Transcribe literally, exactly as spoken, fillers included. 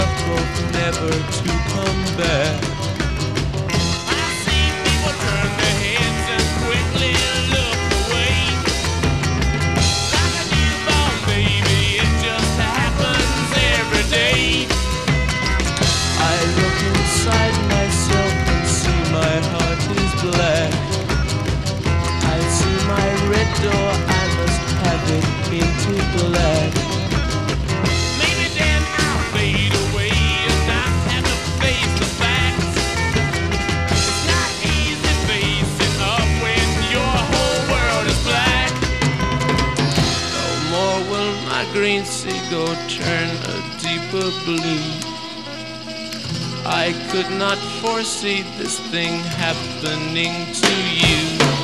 left both never to come back. I see people turn their heads and quickly look away. Like a newborn baby, it just happens every day. I look inside myself and see my heart is black. I see my red door, I must have it painted black. Maybe then I'll fade away and not have to face the facts. It's not easy facing up when your whole world is black. No more will my green seagull turn a deeper blue. I could not foresee this thing happening to you.